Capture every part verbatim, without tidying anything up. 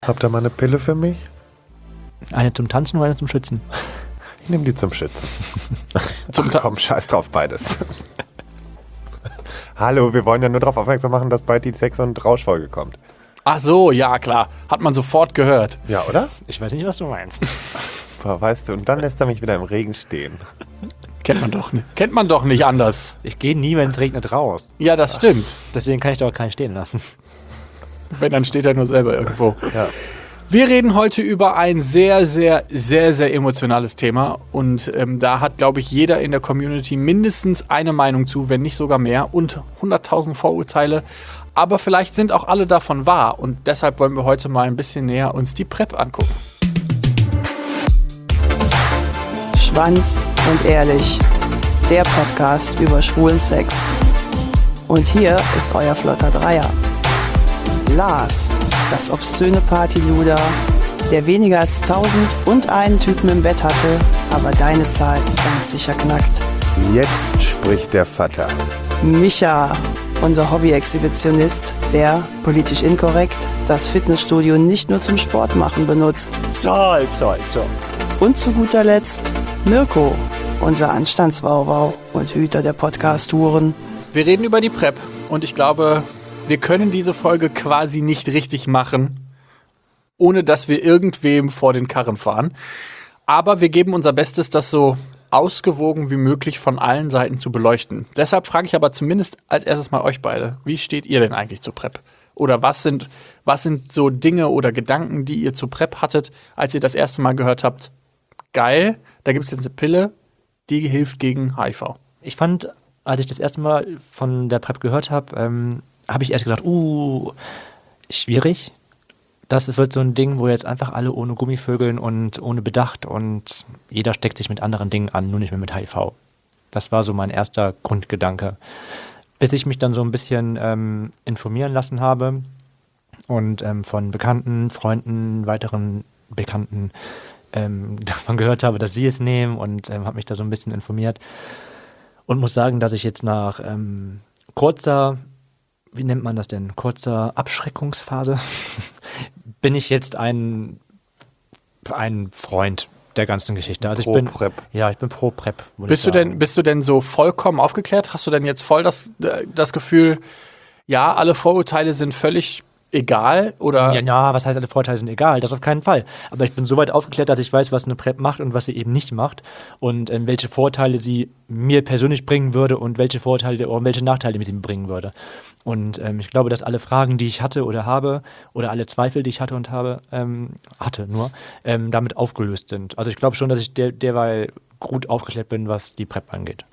Habt ihr mal eine Pille für mich? Eine zum Tanzen oder eine zum Schützen? Ich nehme die zum Schützen. zum Ach komm, scheiß drauf, beides. Hallo, wir wollen ja nur darauf aufmerksam machen, dass bald die Sex- und Rauschfolge kommt. Ach so, ja klar. Hat man sofort gehört. Ja, oder? Ich weiß nicht, was du meinst. Boah, weißt du, und dann lässt er mich wieder im Regen stehen. Kennt man doch nicht. Kennt man doch nicht anders. Ich gehe nie, wenn es regnet, raus. Ja, das stimmt. Deswegen kann ich da auch keinen stehen lassen. Wenn, dann steht er nur selber irgendwo. Ja. Wir reden heute über ein sehr, sehr, sehr, sehr emotionales Thema. Und ähm, da hat, glaube ich, jeder in der Community mindestens eine Meinung zu, wenn nicht sogar mehr. Und hunderttausend Vorurteile. Aber vielleicht sind auch alle davon wahr. Und deshalb wollen wir heute mal ein bisschen näher uns die PrEP angucken. Schwanz und ehrlich. Der Podcast über schwulen Sex. Und hier ist euer flotter Dreier. Lars, das obszöne Partyluder, der weniger als tausend und einen Typen im Bett hatte, aber deine Zahl ganz sicher knackt. Jetzt spricht der Vater. Micha, unser Hobby-Exhibitionist, der, politisch inkorrekt, das Fitnessstudio nicht nur zum Sport machen benutzt. Zoll, zoll, zoll. Und zu guter Letzt Mirko, unser Anstandswauwau und Hüter der Podcast-Touren. Wir reden über die PrEP. Und ich glaube, wir können diese Folge quasi nicht richtig machen, ohne dass wir irgendwem vor den Karren fahren. Aber wir geben unser Bestes, das so ausgewogen wie möglich von allen Seiten zu beleuchten. Deshalb frage ich aber zumindest als erstes mal euch beide, wie steht ihr denn eigentlich zur PrEP? Oder was sind, was sind so Dinge oder Gedanken, die ihr zur PrEP hattet, als ihr das erste Mal gehört habt, geil, da gibt es jetzt eine Pille, die hilft gegen H I V. Ich fand, als ich das erste Mal von der PrEP gehört habe, ähm, habe ich erst gedacht, uh, schwierig. Das wird so ein Ding, wo jetzt einfach alle ohne Gummivögeln und ohne Bedacht und jeder steckt sich mit anderen Dingen an, nur nicht mehr mit H I V. Das war so mein erster Grundgedanke. Bis ich mich dann so ein bisschen ähm, informieren lassen habe und ähm, von Bekannten, Freunden, weiteren Bekannten ähm, davon gehört habe, dass sie es nehmen und ähm, habe mich da so ein bisschen informiert. Und muss sagen, dass ich jetzt nach ähm, kurzer, wie nennt man das denn, kurzer Abschreckungsphase, bin ich jetzt ein, ein Freund der ganzen Geschichte. Also Pro ich bin, PrEP. Ja, ich bin pro PrEP. Bist du denn, bist du denn so vollkommen aufgeklärt? Hast du denn jetzt voll das, das Gefühl, ja, alle Vorurteile sind völlig egal? Oder? Ja, na, was heißt, alle Vorteile sind egal? Das auf keinen Fall. Aber ich bin so weit aufgeklärt, dass ich weiß, was eine PrEP macht und was sie eben nicht macht und ähm, welche Vorteile sie mir persönlich bringen würde und welche Vorteile oder welche Nachteile sie mir bringen würde. Und ähm, ich glaube, dass alle Fragen, die ich hatte oder habe, oder alle Zweifel, die ich hatte und habe, ähm, hatte nur, ähm, damit aufgelöst sind. Also ich glaube schon, dass ich der, derweil gut aufgeklärt bin, was die PrEP angeht.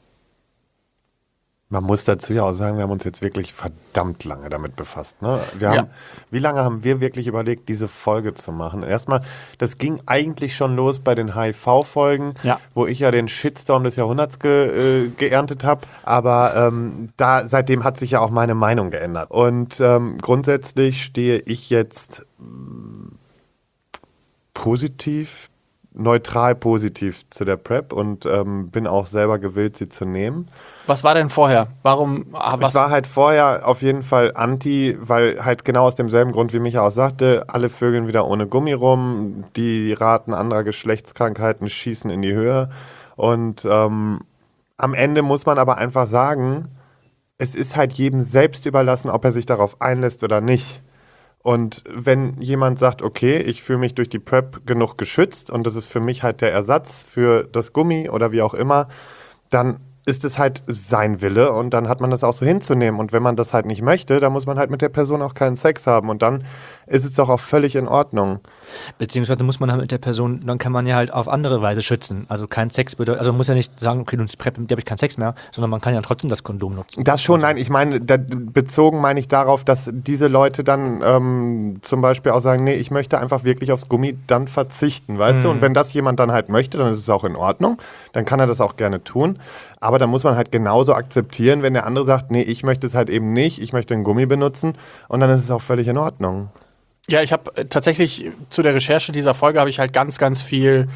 Man muss dazu ja auch sagen, wir haben uns jetzt wirklich verdammt lange damit befasst. Ne? Wir haben, Ja. Wie lange haben wir wirklich überlegt, diese Folge zu machen? Erstmal, das ging eigentlich schon los bei den H I V-Folgen, Ja. wo ich ja den Shitstorm des Jahrhunderts ge, äh, geerntet habe. Aber ähm, da seitdem hat sich ja auch meine Meinung geändert. Und ähm, grundsätzlich stehe ich jetzt mh, positiv, neutral positiv zu der PrEP und ähm, bin auch selber gewillt, sie zu nehmen. Was war denn vorher? Warum? ah, Was? Ich war halt vorher auf jeden Fall anti, weil halt genau aus demselben Grund, wie Micha auch sagte, alle vögeln wieder ohne Gummi rum, die Raten anderer Geschlechtskrankheiten schießen in die Höhe und ähm, am Ende muss man aber einfach sagen, es ist halt jedem selbst überlassen, ob er sich darauf einlässt oder nicht. Und wenn jemand sagt, okay, ich fühle mich durch die PrEP genug geschützt und das ist für mich halt der Ersatz für das Gummi oder wie auch immer, dann ist es halt sein Wille und dann hat man das auch so hinzunehmen. Und wenn man das halt nicht möchte, dann muss man halt mit der Person auch keinen Sex haben und dann ist es doch auch völlig in Ordnung. Beziehungsweise muss man halt mit der Person, dann kann man ja halt auf andere Weise schützen. Also kein Sex bedeutet, also man muss ja nicht sagen, okay, du hast PrEP, mit der habe ich keinen Sex mehr, sondern man kann ja trotzdem das Kondom nutzen. Das schon, nein, ich meine, da, bezogen meine ich darauf, dass diese Leute dann ähm, zum Beispiel auch sagen, nee, ich möchte einfach wirklich aufs Gummi dann verzichten, weißt Mhm. du? Und wenn das jemand dann halt möchte, dann ist es auch in Ordnung, dann kann er das auch gerne tun. Aber dann muss man halt genauso akzeptieren, wenn der andere sagt, nee, ich möchte es halt eben nicht, ich möchte ein Gummi benutzen und dann ist es auch völlig in Ordnung. Ja, ich habe äh, tatsächlich zu der Recherche dieser Folge habe ich halt ganz, ganz viel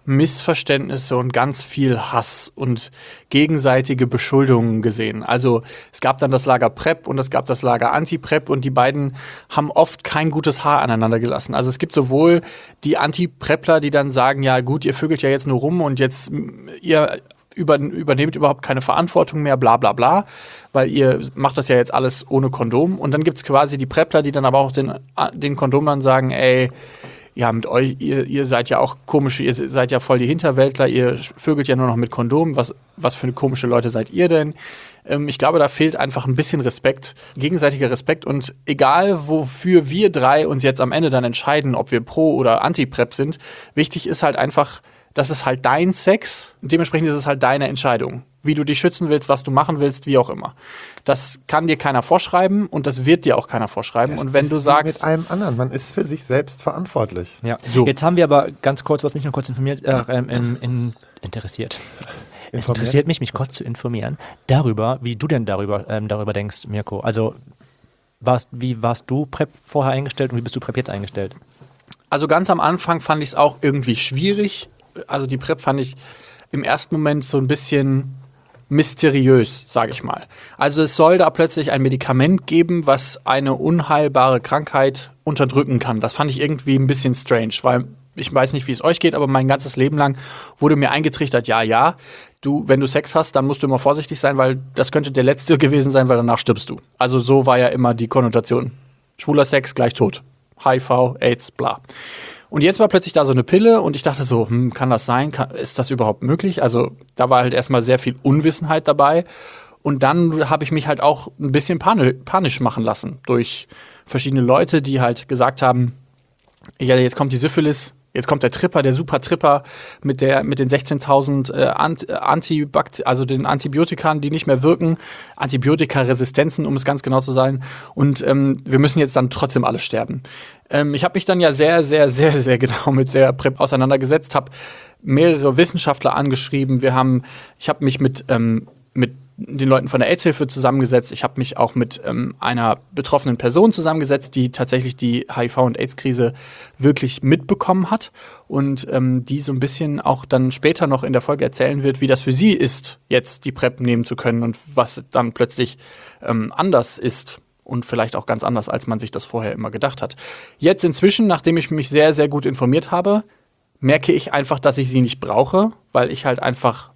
Missverständnisse und ganz viel Hass und gegenseitige Beschuldungen gesehen. Also es gab dann das Lager Prep und es gab das Lager Anti-Prep und die beiden haben oft kein gutes Haar aneinander gelassen. Also es gibt sowohl die Anti-Prepler, die dann sagen, ja gut, ihr vögelt ja jetzt nur rum und jetzt ihr über, übernehmt überhaupt keine Verantwortung mehr, bla bla bla, weil ihr macht das ja jetzt alles ohne Kondom. Und dann gibt es quasi die Prepler, die dann aber auch den, den Kondomern sagen, ey, ja, mit euch, ihr, ihr seid ja auch komische, ihr seid ja voll die Hinterwäldler, ihr vögelt ja nur noch mit Kondom, was, was für eine komische Leute seid ihr denn? Ähm, ich glaube, da fehlt einfach ein bisschen Respekt, gegenseitiger Respekt und egal, wofür wir drei uns jetzt am Ende dann entscheiden, ob wir Pro- oder Anti-Prep sind, wichtig ist halt einfach, das ist halt dein Sex und dementsprechend ist es halt deine Entscheidung. Wie du dich schützen willst, was du machen willst, wie auch immer. Das kann dir keiner vorschreiben und das wird dir auch keiner vorschreiben. Das und wenn ist du wie sagst. mit allem anderen, man ist für sich selbst verantwortlich. Ja. So. Jetzt haben wir aber ganz kurz, was mich noch kurz informiert, äh, ähm, in, in, interessiert. Es interessiert mich, mich kurz zu informieren, darüber, wie du denn darüber, ähm, darüber denkst, Mirko. Also, warst, wie warst du Prep vorher eingestellt und wie bist du Prep jetzt eingestellt? Also ganz am Anfang fand ich es auch irgendwie schwierig. Also die Prep fand ich im ersten Moment so ein bisschen mysteriös, sage ich mal. Also es soll da plötzlich ein Medikament geben, was eine unheilbare Krankheit unterdrücken kann. Das fand ich irgendwie ein bisschen strange, weil ich weiß nicht, wie es euch geht, aber mein ganzes Leben lang wurde mir eingetrichtert, ja, ja, du, wenn du Sex hast, dann musst du immer vorsichtig sein, weil das könnte der letzte gewesen sein, weil danach stirbst du. Also so war ja immer die Konnotation. Schwuler Sex gleich tot. H I V, AIDS, bla. Und jetzt war plötzlich da so eine Pille und ich dachte so, hm, kann das sein? Kann, ist das überhaupt möglich? Also da war halt erstmal sehr viel Unwissenheit dabei. Und dann habe ich mich halt auch ein bisschen pani- panisch machen lassen durch verschiedene Leute, die halt gesagt haben, ja, jetzt kommt die Syphilis, jetzt kommt der Tripper, der Super-Tripper mit, der, mit den sechzehntausend äh, Antibakt- also den Antibiotikern, die nicht mehr wirken, Antibiotikaresistenzen, um es ganz genau zu sein. Und ähm, wir müssen jetzt dann trotzdem alle sterben. Ähm, ich habe mich dann ja sehr, sehr, sehr, sehr genau mit der Prep auseinandergesetzt, habe mehrere Wissenschaftler angeschrieben. Wir haben, ich habe mich mit, ähm, mit den Leuten von der AIDS-Hilfe zusammengesetzt. Ich habe mich auch mit ähm, einer betroffenen Person zusammengesetzt, die tatsächlich die H I V- und AIDS-Krise wirklich mitbekommen hat und ähm, die so ein bisschen auch dann später noch in der Folge erzählen wird, wie das für sie ist, jetzt die Prep nehmen zu können und was dann plötzlich ähm, anders ist und vielleicht auch ganz anders, als man sich das vorher immer gedacht hat. Jetzt inzwischen, nachdem ich mich sehr, sehr gut informiert habe, merke ich einfach, dass ich sie nicht brauche, weil ich halt einfach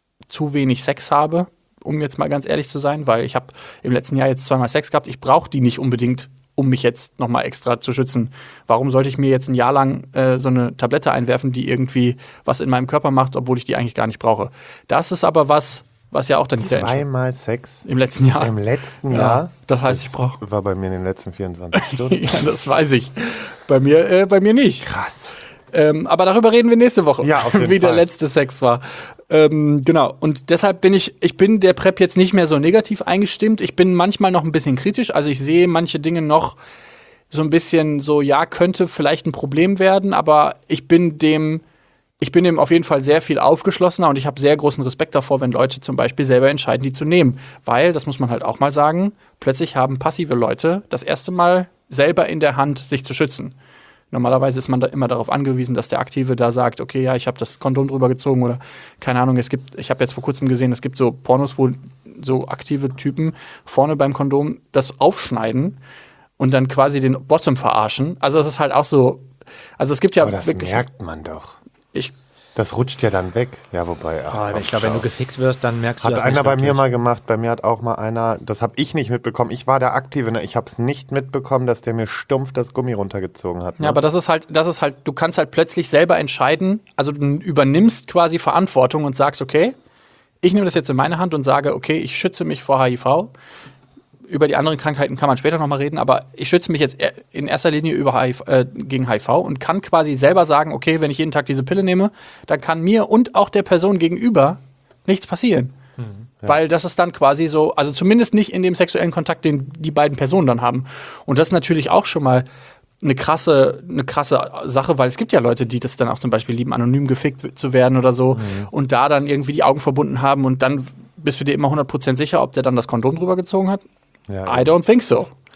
zu wenig Sex habe, um jetzt mal ganz ehrlich zu sein, weil ich habe im letzten Jahr jetzt zweimal Sex gehabt. Ich brauche die nicht unbedingt, um mich jetzt nochmal extra zu schützen. Warum sollte ich mir jetzt ein Jahr lang äh, so eine Tablette einwerfen, die irgendwie was in meinem Körper macht, obwohl ich die eigentlich gar nicht brauche? Das ist aber was, was ja auch dann wieder Zweimal Sex? Im letzten Jahr. Im letzten Ja, Jahr? das heißt, ich brauche. War bei mir in den letzten vierundzwanzig Stunden. Ja, das weiß ich. Bei mir, äh, bei mir nicht. Krass. Ähm, aber darüber reden wir nächste Woche, Ja, auf jeden wie der Fall. letzte Sex war. Ähm, genau. Und deshalb bin ich, ich bin der Prep jetzt nicht mehr so negativ eingestimmt. Ich bin manchmal noch ein bisschen kritisch. Also ich sehe manche Dinge noch so ein bisschen so, ja, könnte vielleicht ein Problem werden, aber ich bin dem, ich bin dem auf jeden Fall sehr viel aufgeschlossener und ich habe sehr großen Respekt davor, wenn Leute zum Beispiel selber entscheiden, die zu nehmen. Weil, das muss man halt auch mal sagen, plötzlich haben passive Leute das erste Mal selber in der Hand, sich zu schützen. Normalerweise ist man da immer darauf angewiesen, dass der Aktive da sagt, okay, ja, ich habe das Kondom drüber gezogen oder keine Ahnung, es gibt, ich habe jetzt vor kurzem gesehen, es gibt so Pornos, wo so aktive Typen vorne beim Kondom das aufschneiden und dann quasi den Bottom verarschen. Also es ist halt auch so, also es gibt ja Aber das wirklich, merkt man doch. ich, Das rutscht ja dann weg. Ja, wobei. Ach, Oh, komm, ich glaube, wenn schau. du gefickt wirst, dann merkst du Hat das einer nicht bei mir wirklich. mal gemacht. Bei mir hat auch mal einer, das habe ich nicht mitbekommen. Ich war der Aktive, ne? Ich habe es nicht mitbekommen, dass der mir stumpf das Gummi runtergezogen hat. Ne? ja, aber das ist halt, das ist halt, du kannst halt plötzlich selber entscheiden, also du übernimmst quasi Verantwortung und sagst, okay, ich nehme das jetzt in meine Hand und sage, okay, ich schütze mich vor H I V. Über die anderen Krankheiten kann man später nochmal reden, aber ich schütze mich jetzt in erster Linie über H I V, äh, gegen H I V und kann quasi selber sagen, okay, wenn ich jeden Tag diese Pille nehme, dann kann mir und auch der Person gegenüber nichts passieren. Mhm, ja. Weil das ist dann quasi so, also zumindest nicht in dem sexuellen Kontakt, den die beiden Personen dann haben. Und das ist natürlich auch schon mal eine krasse, eine krasse Sache, weil es gibt ja Leute, die das dann auch zum Beispiel lieben, anonym gefickt zu werden oder so mhm. und da dann irgendwie die Augen verbunden haben und dann bist du dir immer hundert Prozent sicher, ob der dann das Kondom drüber gezogen hat. Ja, I don't think so.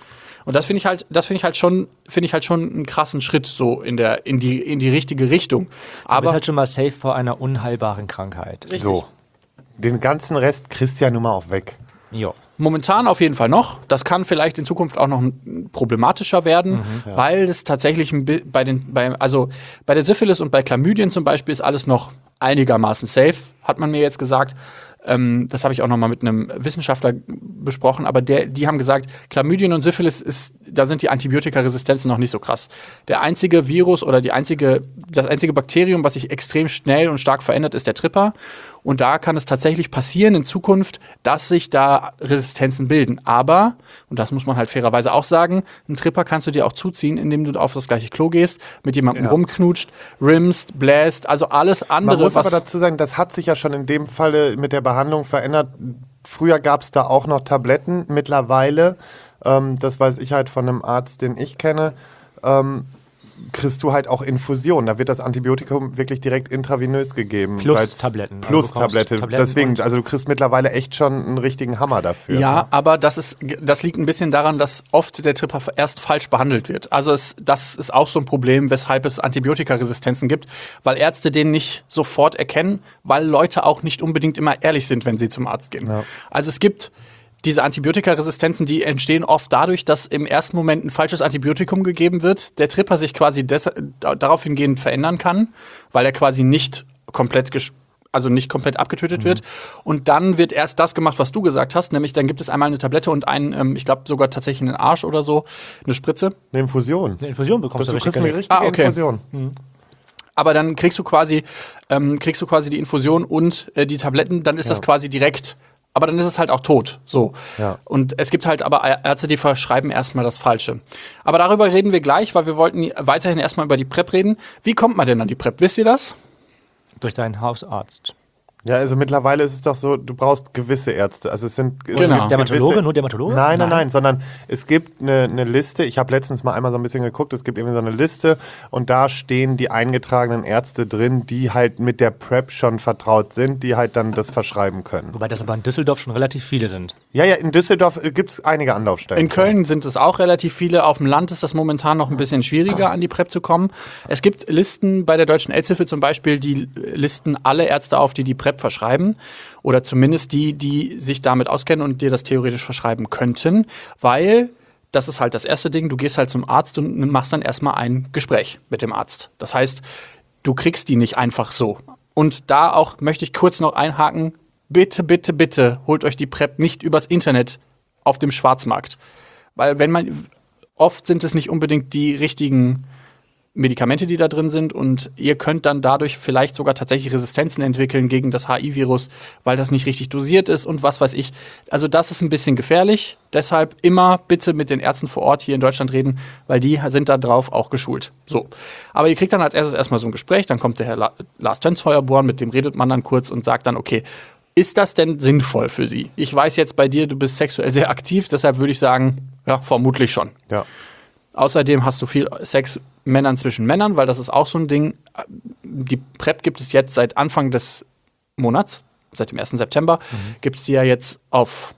Und das finde ich halt, das finde ich halt schon, finde ich halt schon einen krassen Schritt so in der, in die, in die richtige Richtung. Du Aber bist halt schon mal safe vor einer unheilbaren Krankheit. So. Den ganzen Rest kriegst du ja nun mal auch weg. Jo. momentan auf jeden Fall noch. Das kann vielleicht in Zukunft auch noch problematischer werden, mhm, ja. weil das tatsächlich ein bi- bei den, bei, also bei der Syphilis und bei Chlamydien zum Beispiel ist alles noch einigermaßen safe, hat man mir jetzt gesagt. Ähm, das habe ich auch noch mal mit einem Wissenschaftler besprochen, aber der, die haben gesagt, Chlamydien und Syphilis ist, da sind die Antibiotikaresistenzen noch nicht so krass. Der einzige Virus oder die einzige, das einzige Bakterium, was sich extrem schnell und stark verändert, ist der Tripper. Und da kann es tatsächlich passieren in Zukunft, dass sich da Resistenzen bilden. Aber, und das muss man halt fairerweise auch sagen, einen Tripper kannst du dir auch zuziehen, indem du auf das gleiche Klo gehst, mit jemandem ja. rumknutscht, rimst, bläst, also alles andere. Man muss was aber dazu sagen, das hat sich ja schon in dem Falle mit der Behandlung verändert. Früher gab es da auch noch Tabletten. Mittlerweile, ähm, das weiß ich halt von einem Arzt, den ich kenne, ähm, kriegst du halt auch Infusion. Da wird das Antibiotikum wirklich direkt intravenös gegeben. Plus Tabletten. Plus also Tablette. Tabletten. Deswegen, also du kriegst mittlerweile echt schon einen richtigen Hammer dafür. Ja, ne? aber das ist, das liegt ein bisschen daran, dass oft der Tripper erst falsch behandelt wird. Also es, das ist auch so ein Problem, weshalb es Antibiotikaresistenzen gibt, weil Ärzte den nicht sofort erkennen, weil Leute auch nicht unbedingt immer ehrlich sind, wenn sie zum Arzt gehen. Ja. Also es gibt diese Antibiotikaresistenzen, die entstehen oft dadurch, dass im ersten Moment ein falsches Antibiotikum gegeben wird, der Tripper sich quasi des, darauf hingehend verändern kann, weil er quasi nicht komplett ges- also nicht komplett abgetötet mhm. wird. Und dann wird erst das gemacht, was du gesagt hast, nämlich dann gibt es einmal eine Tablette und einen, ähm, ich glaube sogar tatsächlich einen Arsch oder so, eine Spritze. Eine Infusion. Eine Infusion bekommst Du du kriegst richtig. eine richtige Ah, okay. Infusion. Mhm. Aber dann kriegst du quasi, ähm, kriegst du quasi die Infusion und äh, die Tabletten, dann ist Ja. das quasi direkt. Aber dann ist es halt auch tot. So. Ja. Und es gibt halt aber Ärzte, die verschreiben erstmal das Falsche. Aber darüber reden wir gleich, weil wir wollten weiterhin erstmal über die PrEP reden. Wie kommt man denn an die PrEP? Wisst ihr das? Durch deinen Hausarzt. Ja, also mittlerweile ist es doch so, du brauchst gewisse Ärzte. Also es sind es Genau. gibt Dermatologe? gewisse- Nur Dermatologe? Nein, nein, Nein. nein, sondern es gibt eine, eine Liste. Ich habe letztens mal einmal so ein bisschen geguckt, es gibt irgendwie so eine Liste und da stehen die eingetragenen Ärzte drin, die halt mit der PrEP schon vertraut sind, die halt dann das verschreiben können. Wobei das aber in Düsseldorf schon relativ viele sind. Ja, ja, in Düsseldorf gibt es einige Anlaufstellen. In Köln sind es auch relativ viele. Auf dem Land ist das momentan noch ein bisschen schwieriger, an die PrEP zu kommen. Es gibt Listen bei der Deutschen AIDS-Hilfe zum Beispiel, die listen alle Ärzte auf, die die PrEP verschreiben. Oder zumindest die, die sich damit auskennen und dir das theoretisch verschreiben könnten. Weil, das ist halt das erste Ding, du gehst halt zum Arzt und machst dann erstmal ein Gespräch mit dem Arzt. Das heißt, du kriegst die nicht einfach so. Und da auch möchte ich kurz noch einhaken, bitte, bitte, bitte holt euch die PrEP nicht übers Internet auf dem Schwarzmarkt. Weil wenn man, oft sind es nicht unbedingt die richtigen Medikamente, die da drin sind und ihr könnt dann dadurch vielleicht sogar tatsächlich Resistenzen entwickeln gegen das H I-Virus, weil das nicht richtig dosiert ist und was weiß ich. Also das ist ein bisschen gefährlich. Deshalb immer bitte mit den Ärzten vor Ort hier in Deutschland reden, weil die sind da drauf auch geschult. So. Aber ihr kriegt dann als erstes erstmal so ein Gespräch, dann kommt der Herr La- Lars Tönsfeuerborn, mit dem redet man dann kurz und sagt dann, okay, ist das denn sinnvoll für Sie? Ich weiß jetzt bei dir, du bist sexuell sehr aktiv, deshalb würde ich sagen, ja, vermutlich schon. Ja. Außerdem hast du viel Sex Männern zwischen Männern, weil das ist auch so ein Ding. Die PrEP gibt es jetzt seit Anfang des Monats, seit dem ersten September, mhm. gibt es die ja jetzt auf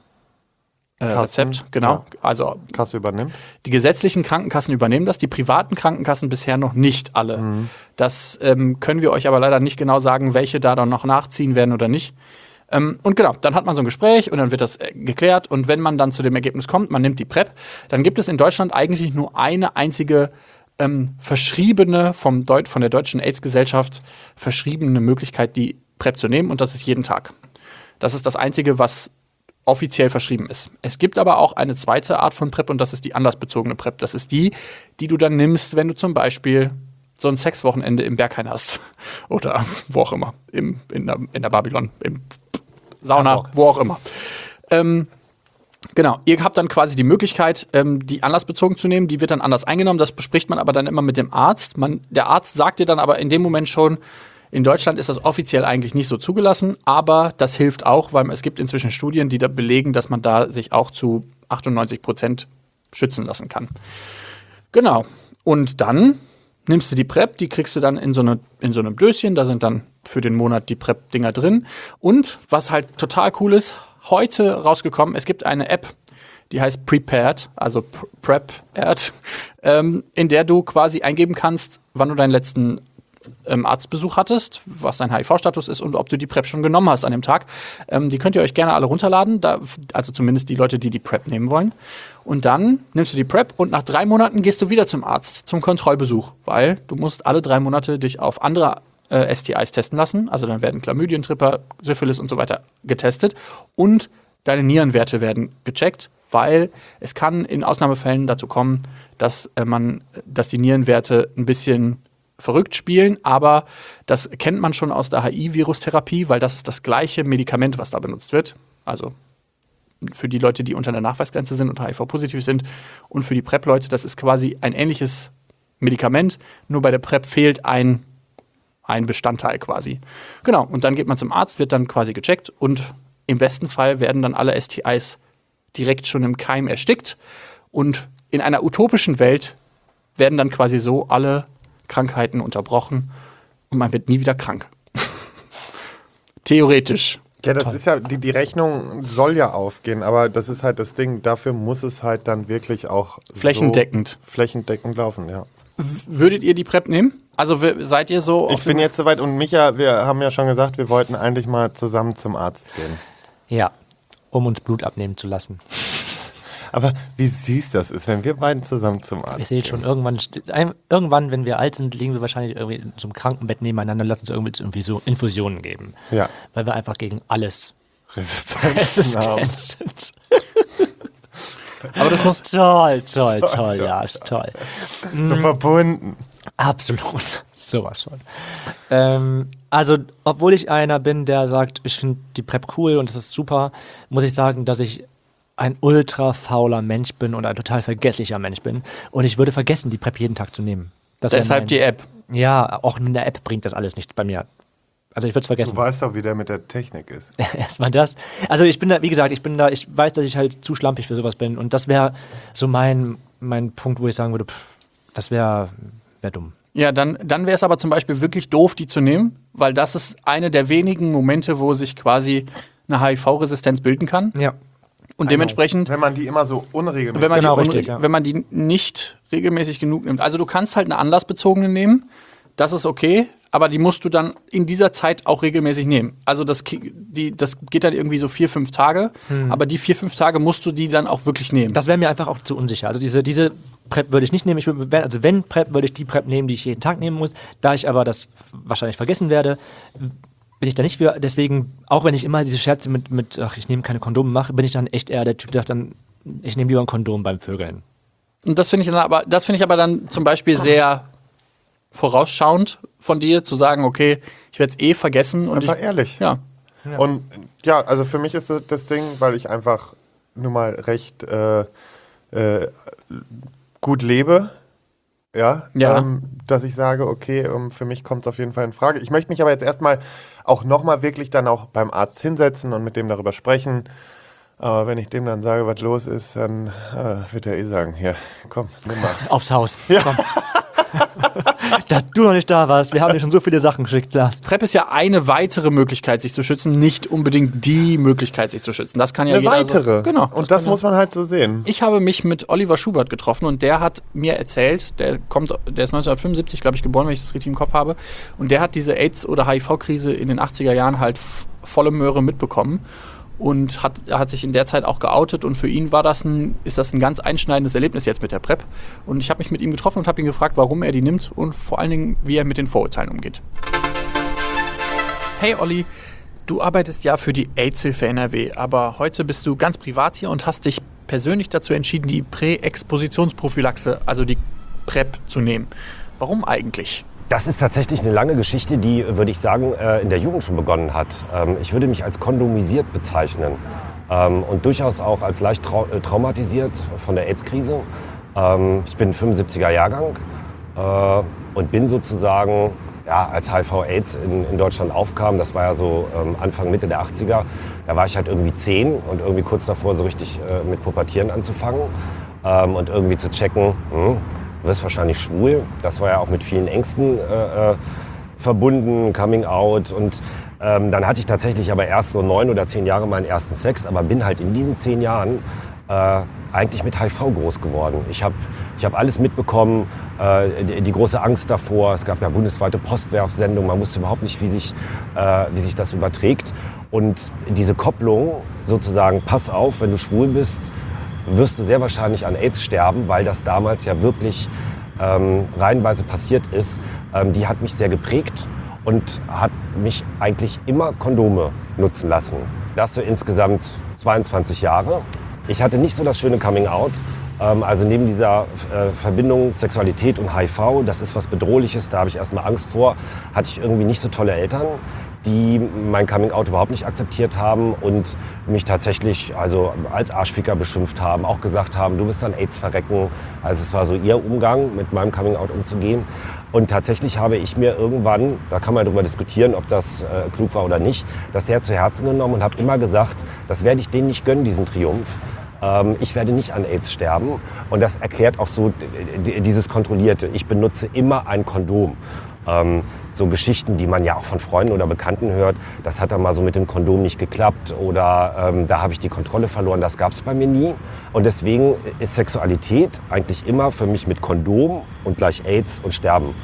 äh, Kassen, Rezept. Genau. ja. Also Kasse übernimmt. die gesetzlichen Krankenkassen übernehmen das, die privaten Krankenkassen bisher noch nicht alle. Mhm. Das ähm, können wir euch aber leider nicht genau sagen, welche da dann noch nachziehen werden oder nicht. Ähm, und genau, dann hat man so ein Gespräch und dann wird das äh, geklärt. Und wenn man dann zu dem Ergebnis kommt, man nimmt die PrEP, dann gibt es in Deutschland eigentlich nur eine einzige ähm, verschriebene, vom Deut- von der Deutschen AIDS-Gesellschaft verschriebene Möglichkeit, die PrEP zu nehmen. Und das ist jeden Tag. Das ist das Einzige, was offiziell verschrieben ist. Es gibt aber auch eine zweite Art von PrEP und das ist die anlassbezogene PrEP. Das ist die, die du dann nimmst, wenn du zum Beispiel so ein Sexwochenende im Berghain hast. Oder wo auch immer. Im, in, der, in der Babylon, im Sauna, Hamburg. wo auch immer. Ähm, genau, ihr habt dann quasi die Möglichkeit, ähm, die anlassbezogen zu nehmen. Die wird dann anders eingenommen. Das bespricht man aber dann immer mit dem Arzt. Man, der Arzt sagt dir dann aber in dem Moment schon, in Deutschland ist das offiziell eigentlich nicht so zugelassen, aber das hilft auch, weil es gibt inzwischen Studien, die da belegen, dass man da sich auch zu achtundneunzig Prozent schützen lassen kann. Genau. Und dann nimmst du die PrEP, die kriegst du dann in so, eine, in so einem Döschen, da sind dann für den Monat die PrEP-Dinger drin. Und was halt total cool ist, heute rausgekommen, es gibt eine App, die heißt Prepared, also Prepared, ähm, in der du quasi eingeben kannst, wann du deinen letzten ähm, Arztbesuch hattest, was dein H I V-Status ist und ob du die PrEP schon genommen hast an dem Tag. Ähm, die könnt ihr euch gerne alle runterladen, da, also zumindest die Leute, die die PrEP nehmen wollen. Und dann nimmst du die PrEP und nach drei Monaten gehst du wieder zum Arzt, zum Kontrollbesuch, weil du musst alle drei Monate dich auf andere äh, S T Is testen lassen. Also dann werden Chlamydien, Tripper, Syphilis und so weiter getestet und deine Nierenwerte werden gecheckt, weil es kann in Ausnahmefällen dazu kommen, dass äh, man, dass die Nierenwerte ein bisschen verrückt spielen, aber das kennt man schon aus der H I-Virustherapie, weil das ist das gleiche Medikament, was da benutzt wird. Also für die Leute, die unter der Nachweisgrenze sind und H I V-positiv sind und für die PrEP-Leute, das ist quasi ein ähnliches Medikament, nur bei der PrEP fehlt ein, ein Bestandteil quasi. Genau, und dann geht man zum Arzt, wird dann quasi gecheckt und im besten Fall werden dann alle S T Is direkt schon im Keim erstickt und in einer utopischen Welt werden dann quasi so alle Krankheiten unterbrochen und man wird nie wieder krank. Theoretisch. Ja, das Toll. ist ja, die, die Rechnung soll ja aufgehen, aber das ist halt das Ding, dafür muss es halt dann wirklich auch Flächendeckend. So flächendeckend laufen, ja. Würdet ihr die PrEP nehmen? Also w- seid ihr so Ich auf bin dem- jetzt soweit und Micha, wir haben ja schon gesagt, wir wollten eigentlich mal zusammen zum Arzt gehen. Ja, um uns Blut abnehmen zu lassen. Aber wie süß das ist, wenn wir beiden zusammen zum Arzt Ich sehe gehen. schon, irgendwann, st- ein- irgendwann, wenn wir alt sind, liegen wir wahrscheinlich irgendwie in so einem Krankenbett nebeneinander und lassen uns irgendwie, irgendwie so Infusionen geben. Ja. Weil wir einfach gegen alles Resistenzen haben. resistent sind. Aber das muss Toll, toll, Toll, toll, toll, ja, ist toll. So verbunden. Absolut, sowas von. Ähm, also, obwohl ich einer bin, der sagt, ich finde die PrEP cool und es ist super, muss ich sagen, dass ich ein ultra fauler Mensch bin und ein total vergesslicher Mensch bin. Und ich würde vergessen, die PrEP jeden Tag zu nehmen. Das wäre deshalb mein- die App. Ja, auch mit der App bringt das alles nichts bei mir. Also ich würde es Du vergessen. weißt doch, wie der mit der Technik ist. Erstmal das. Also ich bin da, wie gesagt, ich bin da, ich weiß, dass ich halt zu schlampig für sowas bin. Und das wäre so mein, mein Punkt, wo ich sagen würde, pff, das wäre wär dumm. Ja, dann, dann wäre es aber zum Beispiel wirklich doof, die zu nehmen, weil das ist eine der wenigen Momente, wo sich quasi eine H I V-Resistenz bilden kann. Ja. Und dementsprechend, Wenn man die immer so unregelmäßig... wenn man, Genau, die, unre- richtig, ja. wenn man die nicht regelmäßig genug nimmt. Also du kannst halt eine anlassbezogene nehmen, das ist okay, aber die musst du dann in dieser Zeit auch regelmäßig nehmen. Also das, ki- die, das geht dann irgendwie so vier, fünf Tage, aber die vier, fünf Tage musst du die dann auch wirklich nehmen. Das wäre mir einfach auch zu unsicher. Also diese, diese PrEP würde ich nicht nehmen. Ich würd, wenn- also wenn PrEP, würde ich die PrEP nehmen, die ich jeden Tag nehmen muss. Da ich aber das wahrscheinlich vergessen werde, bin ich da nicht für. Deswegen, auch wenn ich immer diese Scherze mit, mit ach, ich nehme keine Kondome mache, bin ich dann echt eher der Typ, der sagt dann, ich nehme lieber ein Kondom beim Vögeln. Und das finde ich dann aber, das finde ich aber dann zum Beispiel sehr vorausschauend von dir, zu sagen, okay, ich werde es eh vergessen. Und ich, Einfach ehrlich. ja. Und ja, also für mich ist das, das Ding, weil ich einfach nun mal recht äh, äh, gut lebe, ja, Ja. Ähm, dass ich sage, okay, ähm, für mich kommt es auf jeden Fall in Frage. Ich möchte mich aber jetzt erstmal auch nochmal wirklich dann auch beim Arzt hinsetzen und mit dem darüber sprechen. Aber wenn ich dem dann sage, was los ist, dann äh, wird er eh sagen, hier, komm, nimm mal. Aufs Haus. Ja. Da du noch nicht da warst, wir haben dir schon so viele Sachen geschickt, Lars. PrEP ist ja eine weitere Möglichkeit, sich zu schützen, nicht unbedingt die Möglichkeit, sich zu schützen. Das kann ja Eine jeder weitere. So, genau. Und das kann muss man halt so sehen. Ich habe mich mit Oliver Schubert getroffen und der hat mir erzählt, der kommt, der ist neunzehnhundertfünfundsiebzig, glaube ich, geboren, wenn ich das richtig im Kopf habe. Und der hat diese AIDS- oder H I V-Krise in den achtziger Jahren halt f- volle Möhre mitbekommen und hat, hat sich in der Zeit auch geoutet. Und für ihn war das ein, ist das ein ganz einschneidendes Erlebnis jetzt mit der PrEP. Und ich habe mich mit ihm getroffen und habe ihn gefragt, warum er die nimmt und vor allen Dingen, wie er mit den Vorurteilen umgeht. Hey Olli, du arbeitest ja für die AIDS-Hilfe N R W, aber heute bist du ganz privat hier und hast dich persönlich dazu entschieden, die Präexpositionsprophylaxe, also die PrEP, zu nehmen. Warum eigentlich? Das ist tatsächlich eine lange Geschichte, die, würde ich sagen, äh, in der Jugend schon begonnen hat. Ähm, Ich würde mich als kondomisiert bezeichnen ähm, und durchaus auch als leicht trau äh, traumatisiert von der AIDS-Krise. Ähm, Ich bin fünfundsiebziger Jahrgang äh, und bin sozusagen, ja, als H I V-AIDS in, in Deutschland aufkam, das war ja so ähm, Anfang, Mitte der achtziger, da war ich halt irgendwie zehn und irgendwie kurz davor so richtig äh, mit Pubertieren anzufangen ähm, und irgendwie zu checken, hm, du wirst wahrscheinlich schwul. Das war ja auch mit vielen Ängsten äh, äh, verbunden, Coming Out. Und ähm, dann hatte ich tatsächlich aber erst so neun oder zehn Jahre meinen ersten Sex, aber bin halt in diesen zehn Jahren äh, eigentlich mit H I V groß geworden. Ich habe ich hab alles mitbekommen, äh, die, die große Angst davor. Es gab ja bundesweite Postwerfsendungen, man wusste überhaupt nicht, wie sich, äh, wie sich das überträgt. Und diese Kopplung sozusagen, pass auf, wenn du schwul bist, wirst du sehr wahrscheinlich an AIDS sterben, weil das damals ja wirklich ähm, reihenweise passiert ist, ähm, die hat mich sehr geprägt und hat mich eigentlich immer Kondome nutzen lassen. Das für insgesamt zweiundzwanzig Jahre. Ich hatte nicht so das schöne Coming-out. Ähm, also neben dieser äh, Verbindung Sexualität und H I V, das ist was Bedrohliches, da habe ich erstmal Angst vor, hatte ich irgendwie nicht so tolle Eltern, die mein Coming-out überhaupt nicht akzeptiert haben und mich tatsächlich also als Arschficker beschimpft haben, auch gesagt haben, du wirst an AIDS verrecken. Also es war so ihr Umgang, mit meinem Coming-out umzugehen. Und tatsächlich habe ich mir irgendwann, da kann man darüber diskutieren, ob das äh, klug war oder nicht, das sehr zu Herzen genommen und habe immer gesagt, das werde ich denen nicht gönnen, diesen Triumph. Ähm, ich werde nicht an AIDS sterben. Und das erklärt auch so dieses Kontrollierte. Ich benutze immer ein Kondom. Ähm, so Geschichten, die man ja auch von Freunden oder Bekannten hört, das hat dann mal so mit dem Kondom nicht geklappt oder ähm, da habe ich die Kontrolle verloren, das gab es bei mir nie. Und deswegen ist Sexualität eigentlich immer für mich mit Kondom und gleich AIDS und Sterben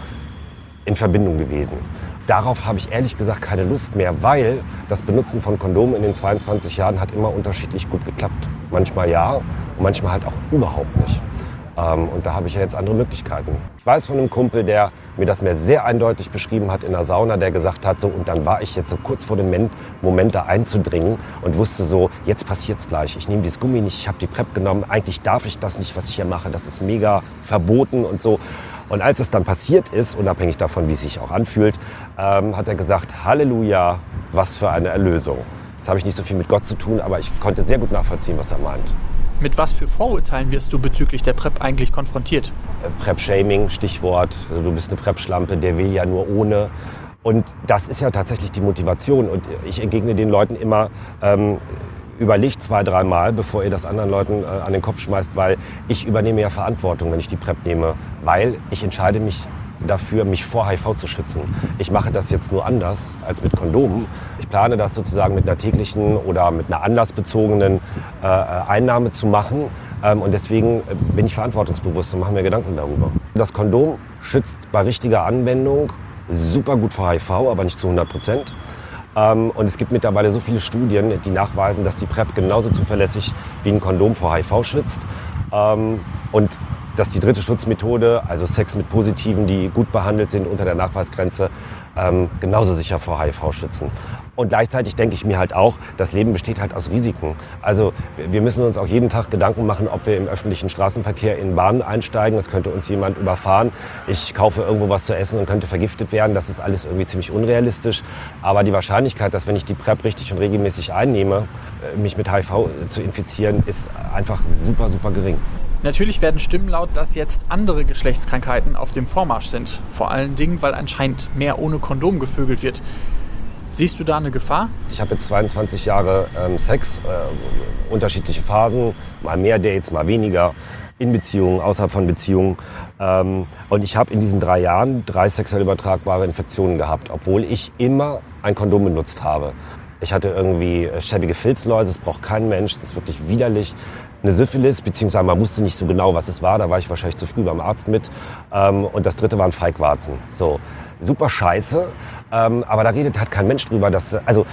in Verbindung gewesen. Darauf habe ich ehrlich gesagt keine Lust mehr, weil das Benutzen von Kondomen in den zweiundzwanzig Jahren hat immer unterschiedlich gut geklappt. Manchmal ja und manchmal halt auch überhaupt nicht. Ähm, und da habe ich ja jetzt andere Möglichkeiten. Ich weiß von einem Kumpel, der mir das mir sehr eindeutig beschrieben hat in der Sauna, der gesagt hat, so, und dann war ich jetzt so kurz vor dem Moment, Moment da einzudringen und wusste so, jetzt passiert's gleich. Ich nehme dieses Gummi nicht, ich habe die PrEP genommen, eigentlich darf ich das nicht, was ich hier mache, das ist mega verboten und so. Und als es dann passiert ist, unabhängig davon, wie es sich auch anfühlt, ähm, hat er gesagt, Halleluja, was für eine Erlösung. Jetzt habe ich nicht so viel mit Gott zu tun, aber ich konnte sehr gut nachvollziehen, was er meint. Mit was für Vorurteilen wirst du bezüglich der PrEP eigentlich konfrontiert? PrEP-Shaming, Stichwort. Also du bist eine PrEP-Schlampe, der will ja nur ohne. Und das ist ja tatsächlich die Motivation. Und ich entgegne den Leuten immer, ähm, überlegt zwei, dreimal, bevor ihr das anderen Leuten äh, an den Kopf schmeißt, weil ich übernehme ja Verantwortung, wenn ich die PrEP nehme. Weil ich entscheide mich dafür, mich vor H I V zu schützen. Ich mache das jetzt nur anders als mit Kondomen. Ich plane das sozusagen mit einer täglichen oder mit einer anlassbezogenen äh, Einnahme zu machen. Ähm, und deswegen bin ich verantwortungsbewusst und mache mir Gedanken darüber. Das Kondom schützt bei richtiger Anwendung super gut vor H I V, aber nicht zu hundert Prozent. Ähm, und es gibt mittlerweile so viele Studien, die nachweisen, dass die PrEP genauso zuverlässig wie ein Kondom vor H I V schützt. Ähm, und dass die dritte Schutzmethode, also Sex mit Positiven, die gut behandelt sind unter der Nachweisgrenze, ähm, genauso sicher vor H I V schützen. Und gleichzeitig denke ich mir halt auch, das Leben besteht halt aus Risiken. Also wir müssen uns auch jeden Tag Gedanken machen, ob wir im öffentlichen Straßenverkehr in Bahnen einsteigen. Es könnte uns jemand überfahren. Ich kaufe irgendwo was zu essen und könnte vergiftet werden. Das ist alles irgendwie ziemlich unrealistisch. Aber die Wahrscheinlichkeit, dass wenn ich die PrEP richtig und regelmäßig einnehme, mich mit H I V zu infizieren, ist einfach super, super gering. Natürlich werden Stimmen laut, dass jetzt andere Geschlechtskrankheiten auf dem Vormarsch sind. Vor allen Dingen, weil anscheinend mehr ohne Kondom gevögelt wird. Siehst du da eine Gefahr? Ich habe jetzt zweiundzwanzig Jahre ähm, Sex, äh, unterschiedliche Phasen, mal mehr Dates, mal weniger, in Beziehungen, außerhalb von Beziehungen. Ähm, und ich habe in diesen drei Jahren drei sexuell übertragbare Infektionen gehabt, obwohl ich immer ein Kondom benutzt habe. Ich hatte irgendwie schäbige Filzläuse, das braucht kein Mensch, das ist wirklich widerlich. Eine Syphilis, beziehungsweise man wusste nicht so genau, was es war, da war ich wahrscheinlich zu früh beim Arzt mit. Ähm, und das dritte waren Feigwarzen. So, super scheiße, ähm, aber da redet halt kein Mensch drüber. Dass, also,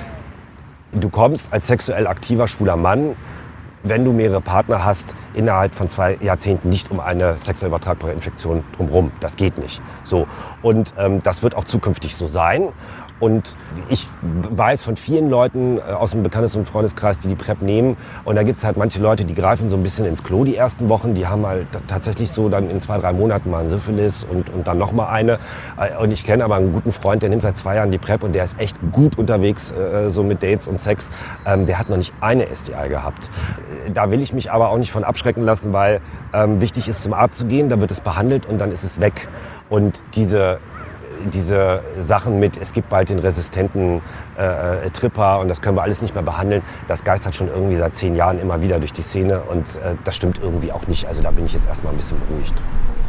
du kommst als sexuell aktiver schwuler Mann, wenn du mehrere Partner hast, innerhalb von zwei Jahrzehnten nicht um eine sexuell übertragbare Infektion drumherum. Das geht nicht. So. Und ähm, das wird auch zukünftig so sein. Und ich weiß von vielen Leuten aus dem Bekanntes- und Freundeskreis, die die PrEP nehmen. Und da gibt es halt manche Leute, die greifen so ein bisschen ins Klo die ersten Wochen. Die haben halt tatsächlich so dann in zwei, drei Monaten mal eine Syphilis und, und dann noch mal eine. Und ich kenne aber einen guten Freund, der nimmt seit zwei Jahren die PrEP und der ist echt gut unterwegs, äh, so mit Dates und Sex. Ähm, der hat noch nicht eine S T I gehabt. Da will ich mich aber auch nicht von abschrecken lassen, weil ähm, wichtig ist, zum Arzt zu gehen. Da wird es behandelt und dann ist es weg. Und diese diese Sachen mit, es gibt bald den resistenten äh, Tripper und das können wir alles nicht mehr behandeln, das geistert schon irgendwie seit zehn Jahren immer wieder durch die Szene und äh, das stimmt irgendwie auch nicht. Also da bin ich jetzt erstmal ein bisschen beruhigt.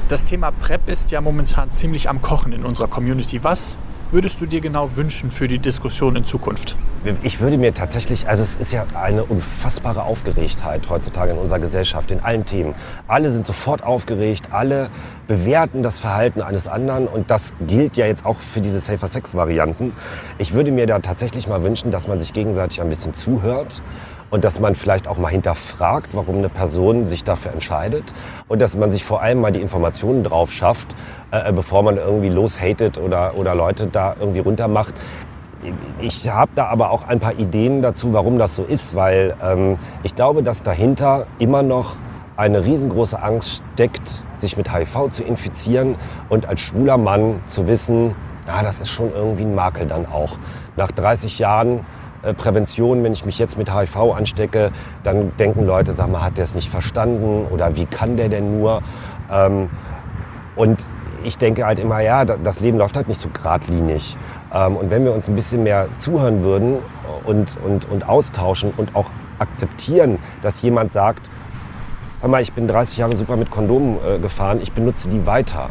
Das Thema PrEP ist ja momentan ziemlich am Kochen in unserer Community. Was würdest du dir genau wünschen für die Diskussion in Zukunft? Ich würde mir tatsächlich, also es ist ja eine unfassbare Aufgeregtheit heutzutage in unserer Gesellschaft, in allen Themen. Alle sind sofort aufgeregt, alle bewerten das Verhalten eines anderen und das gilt ja jetzt auch für diese Safer-Sex-Varianten. Ich würde mir da tatsächlich mal wünschen, dass man sich gegenseitig ein bisschen zuhört und dass man vielleicht auch mal hinterfragt, warum eine Person sich dafür entscheidet und dass man sich vor allem mal die Informationen drauf schafft, äh, bevor man irgendwie loshatet oder, oder Leute da irgendwie runtermacht. Ich habe da aber auch ein paar Ideen dazu, warum das so ist, weil ähm, ich glaube, dass dahinter immer noch eine riesengroße Angst steckt, sich mit H I V zu infizieren und als schwuler Mann zu wissen, ah, das ist schon irgendwie ein Makel dann auch. Nach dreißig Jahren äh, Prävention, wenn ich mich jetzt mit H I V anstecke, dann denken Leute, sag mal, hat der es nicht verstanden oder wie kann der denn nur? Ähm, und ich denke halt immer, ja, das Leben läuft halt nicht so geradlinig. Und wenn wir uns ein bisschen mehr zuhören würden und, und, und austauschen und auch akzeptieren, dass jemand sagt, hör mal, ich bin dreißig Jahre super mit Kondomen äh, gefahren, ich benutze die weiter.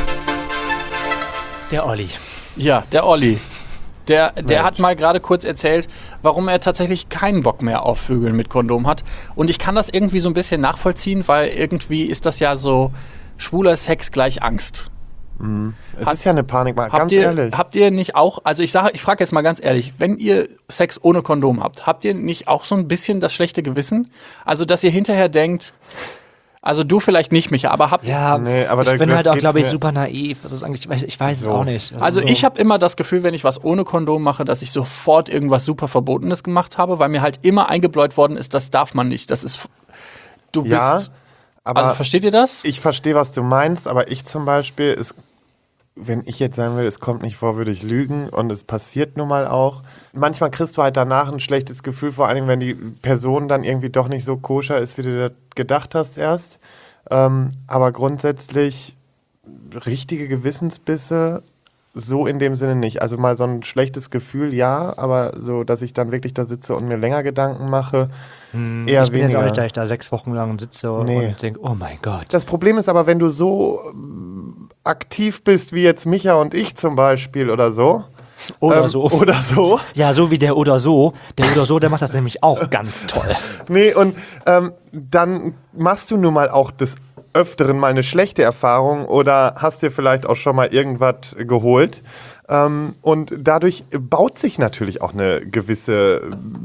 Der Olli. Ja, der Olli. Der, der hat mal gerade kurz erzählt, warum er tatsächlich keinen Bock mehr auf Vögeln mit Kondom hat. Und ich kann das irgendwie so ein bisschen nachvollziehen, weil irgendwie ist das ja so schwuler Sex gleich Angst. Mhm. Es Hat, ist ja eine Panik, mal ganz ihr, ehrlich. Habt ihr nicht auch, also ich sage, ich frage jetzt mal ganz ehrlich, wenn ihr Sex ohne Kondom habt, habt ihr nicht auch so ein bisschen das schlechte Gewissen? Also, dass ihr hinterher denkt, also du vielleicht nicht, Micha, aber habt ihr... Ja, Nee, aber ich da- bin das halt auch, geht's glaube ich, mir- super naiv. Das ist eigentlich, ich weiß, ich weiß So. es auch nicht. Das Also ist so. ich habe immer das Gefühl, wenn ich was ohne Kondom mache, dass ich sofort irgendwas super Verbotenes gemacht habe, weil mir halt immer eingebläut worden ist, das darf man nicht. Das ist... Du Ja, bist... aber Also versteht ihr das? ich verstehe, was du meinst, aber ich zum Beispiel, ist, wenn ich jetzt sagen will, es kommt nicht vor, würde ich lügen und es passiert nun mal auch. Manchmal kriegst du halt danach ein schlechtes Gefühl, vor allem wenn die Person dann irgendwie doch nicht so koscher ist, wie du dir gedacht hast erst. Ähm, aber grundsätzlich richtige Gewissensbisse so in dem Sinne nicht. Also mal so ein schlechtes Gefühl, ja, aber so, dass ich dann wirklich da sitze und mir länger Gedanken mache, eher ich bin jetzt weniger. auch nicht, da ich da sechs Wochen lang sitze Nee. und denke, oh mein Gott. Das Problem ist aber, wenn du so ähm, aktiv bist, wie jetzt Micha und ich zum Beispiel oder so. Oder ähm, so. Oder so. Ja, so wie der oder so. Der oder so, der macht das nämlich auch ganz toll. Nee, und ähm, dann machst du nun mal auch des Öfteren mal eine schlechte Erfahrung oder hast dir vielleicht auch schon mal irgendwas geholt. Ähm, und dadurch baut sich natürlich auch eine gewisse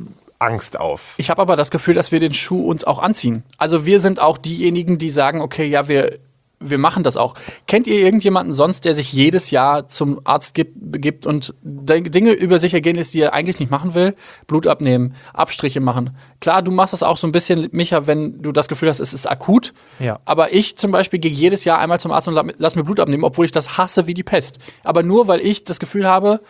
Angst auf. Ich habe aber das Gefühl, dass wir den Schuh uns auch anziehen. Also wir sind auch diejenigen, die sagen, okay, ja, wir, wir machen das auch. Kennt ihr irgendjemanden sonst, der sich jedes Jahr zum Arzt gibt, begibt und Dinge über sich ergehen lässt, die er eigentlich nicht machen will? Blut abnehmen, Abstriche machen. Klar, du machst das auch so ein bisschen, Micha, wenn du das Gefühl hast, es ist akut. Ja. Aber ich zum Beispiel gehe jedes Jahr einmal zum Arzt und lass mir Blut abnehmen, obwohl ich das hasse wie die Pest. Aber nur, weil ich das Gefühl habe,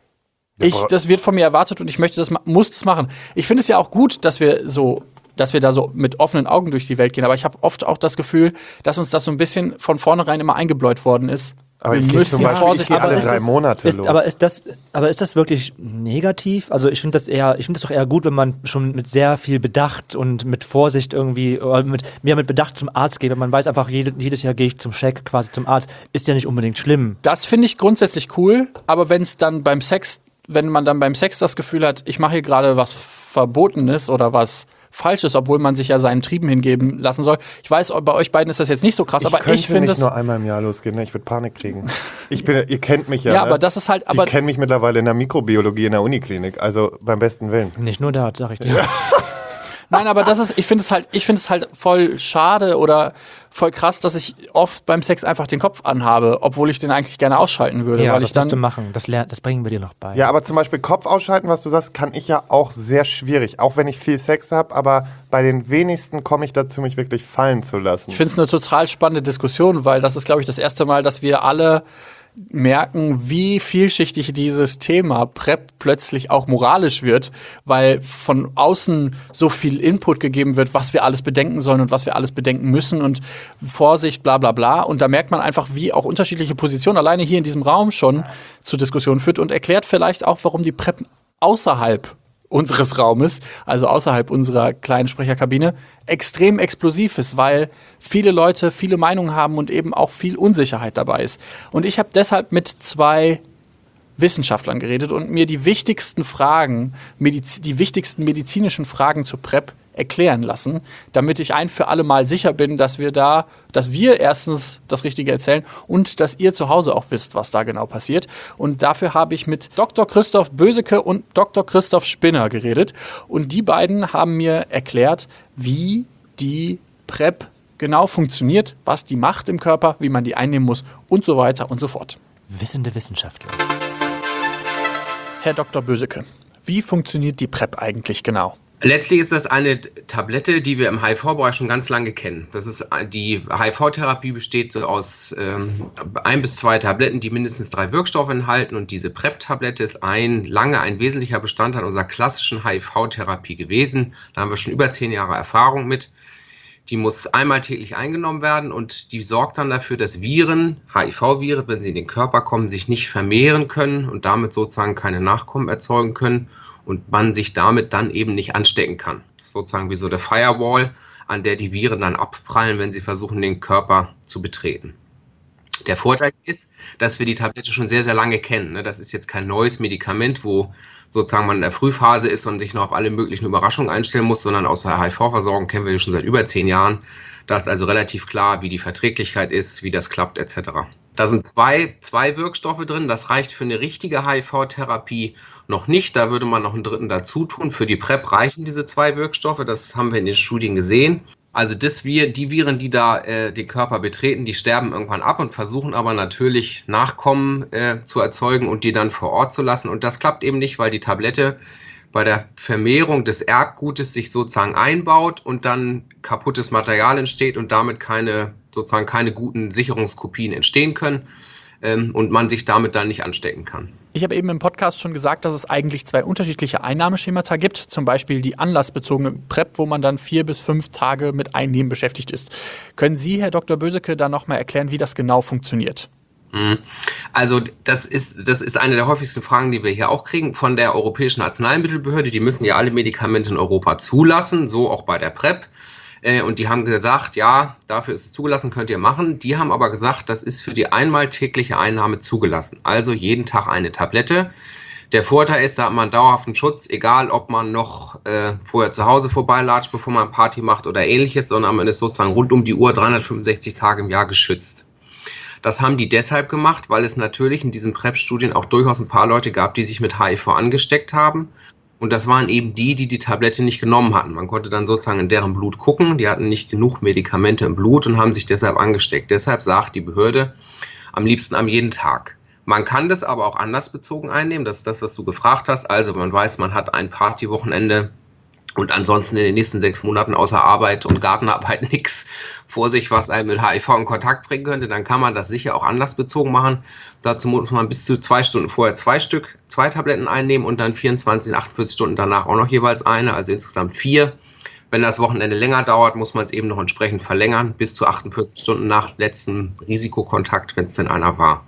ich, das wird von mir erwartet und ich möchte das, muss das machen. Ich finde es ja auch gut, dass wir so, dass wir da so mit offenen Augen durch die Welt gehen. Aber ich habe oft auch das Gefühl, dass uns das so ein bisschen von vornherein immer eingebläut worden ist. Aber wir ich gehe müssen zum Beispiel, ich vorsichtig gehe alle sein. ist drei das- Monate Ist, los. aber, ist das, aber ist das wirklich negativ? Also ich finde das eher, ich finde das doch eher gut, wenn man schon mit sehr viel Bedacht und mit Vorsicht irgendwie, oder mit, mehr mit Bedacht zum Arzt geht, wenn man weiß einfach, jede, jedes Jahr gehe ich zum Check quasi zum Arzt, ist ja nicht unbedingt schlimm. Das finde ich grundsätzlich cool, aber wenn es dann beim Sex, wenn man dann beim Sex das Gefühl hat, ich mache hier gerade was Verbotenes oder was Falsches, obwohl man sich ja seinen Trieben hingeben lassen soll. Ich weiß, bei euch beiden ist das jetzt nicht so krass, ich aber könnte ich finde nicht es. nur einmal im Jahr losgehen, ne? Ich würde Panik kriegen. Ich bin, ihr kennt mich ja. Ja, ne? aber das ist halt. Die Aber kennen mich mittlerweile in der Mikrobiologie in der Uniklinik, also beim besten Willen. Nicht nur da, sag ich dir. Nein, aber das ist, ich finde es halt, ich finde es halt voll schade oder voll krass, dass ich oft beim Sex einfach den Kopf anhabe, obwohl ich den eigentlich gerne ausschalten würde, Ja, weil das ich dann. musst du machen. Das, lernt, das bringen wir dir noch bei. Ja, aber zum Beispiel Kopf ausschalten, was du sagst, kann ich ja auch sehr schwierig. Auch wenn ich viel Sex habe, aber bei den wenigsten komme ich dazu, mich wirklich fallen zu lassen. Ich finde es eine total spannende Diskussion, weil das ist, glaube ich, das erste Mal, dass wir alle merken, wie vielschichtig dieses Thema PrEP plötzlich auch moralisch wird, weil von außen so viel Input gegeben wird, was wir alles bedenken sollen und was wir alles bedenken müssen und Vorsicht, bla bla bla. Und da merkt man einfach, wie auch unterschiedliche Positionen alleine hier in diesem Raum schon zu Diskussionen führt und erklärt vielleicht auch, warum die PrEP außerhalb unseres Raumes, also außerhalb unserer kleinen Sprecherkabine, extrem explosiv ist, weil viele Leute viele Meinungen haben und eben auch viel Unsicherheit dabei ist. Und ich habe deshalb mit zwei Wissenschaftlern geredet und mir die wichtigsten Fragen, Mediz- die wichtigsten medizinischen Fragen zur PrEP erklären lassen, damit ich ein für alle Mal sicher bin, dass wir da, dass wir erstens das Richtige erzählen und dass ihr zu Hause auch wisst, was da genau passiert. Und dafür habe ich mit Doktor Christoph Böseke und Doktor Christoph Spinner geredet. Und die beiden haben mir erklärt, wie die PrEP genau funktioniert, was die macht im Körper, wie man die einnehmen muss und so weiter und so fort. Wissende Wissenschaftler. Herr Doktor Böseke, wie funktioniert die PrEP eigentlich genau? Letztlich ist das eine Tablette, die wir im H I V-Bereich schon ganz lange kennen. Das ist die H I V-Therapie besteht so aus ähm, ein bis zwei Tabletten, die mindestens drei Wirkstoffe enthalten. Und diese PrEP-Tablette ist ein lange ein wesentlicher Bestandteil unserer klassischen H I V-Therapie gewesen. Da haben wir schon über zehn Jahre Erfahrung mit. Die muss einmal täglich eingenommen werden und die sorgt dann dafür, dass Viren, H I V-Viren, wenn sie in den Körper kommen, sich nicht vermehren können und damit sozusagen keine Nachkommen erzeugen können. Und man sich damit dann eben nicht anstecken kann. Sozusagen wie so der Firewall, an der die Viren dann abprallen, wenn sie versuchen, den Körper zu betreten. Der Vorteil ist, dass wir die Tablette schon sehr, sehr lange kennen. Das ist jetzt kein neues Medikament, wo sozusagen man in der Frühphase ist und sich noch auf alle möglichen Überraschungen einstellen muss, sondern aus der H I V-Versorgung kennen wir die schon seit über zehn Jahren. Da ist also relativ klar, wie die Verträglichkeit ist, wie das klappt et cetera. Da sind zwei, zwei Wirkstoffe drin. Das reicht für eine richtige H I V-Therapie noch nicht. Da würde man noch einen dritten dazu tun. Für die PrEP reichen diese zwei Wirkstoffe. Das haben wir in den Studien gesehen. Also das wir, die Viren, die da äh, den Körper betreten, die sterben irgendwann ab und versuchen aber natürlich Nachkommen äh, zu erzeugen und die dann vor Ort zu lassen. Und das klappt eben nicht, weil die Tablette bei der Vermehrung des Erbgutes sich sozusagen einbaut und dann kaputtes Material entsteht und damit keine, sozusagen keine guten Sicherungskopien entstehen können ähm, und man sich damit dann nicht anstecken kann. Ich habe eben im Podcast schon gesagt, dass es eigentlich zwei unterschiedliche Einnahmeschemata gibt. Zum Beispiel die anlassbezogene PrEP, wo man dann vier bis fünf Tage mit Einnehmen beschäftigt ist. Können Sie, Herr Doktor Böseke, da nochmal erklären, wie das genau funktioniert? Also das ist, das ist eine der häufigsten Fragen, die wir hier auch kriegen von der Europäischen Arzneimittelbehörde. Die müssen ja alle Medikamente in Europa zulassen, so auch bei der PrEP. Und die haben gesagt, ja, dafür ist es zugelassen, könnt ihr machen. Die haben aber gesagt, das ist für die einmal tägliche Einnahme zugelassen. Also jeden Tag eine Tablette. Der Vorteil ist, da hat man dauerhaften Schutz, egal ob man noch äh, vorher zu Hause vorbeilatscht, bevor man Party macht oder ähnliches, sondern man ist sozusagen rund um die Uhr dreihundertfünfundsechzig Tage im Jahr geschützt. Das haben die deshalb gemacht, weil es natürlich in diesen PrEP-Studien auch durchaus ein paar Leute gab, die sich mit H I V angesteckt haben. Und das waren eben die, die die Tablette nicht genommen hatten. Man konnte dann sozusagen in deren Blut gucken. Die hatten nicht genug Medikamente im Blut und haben sich deshalb angesteckt. Deshalb sagt die Behörde, am liebsten am jeden Tag. Man kann das aber auch anlassbezogen einnehmen. Das ist das, was du gefragt hast. Also man weiß, man hat ein Partywochenende und ansonsten in den nächsten sechs Monaten außer Arbeit und Gartenarbeit nichts vor sich, was einem mit H I V in Kontakt bringen könnte, dann kann man das sicher auch anlassbezogen machen. Dazu muss man bis zu zwei Stunden vorher zwei Stück, zwei Tabletten einnehmen und dann vierundzwanzig, achtundvierzig Stunden danach auch noch jeweils eine, also insgesamt vier. Wenn das Wochenende länger dauert, muss man es eben noch entsprechend verlängern, bis zu achtundvierzig Stunden nach letztem Risikokontakt, wenn es denn einer war.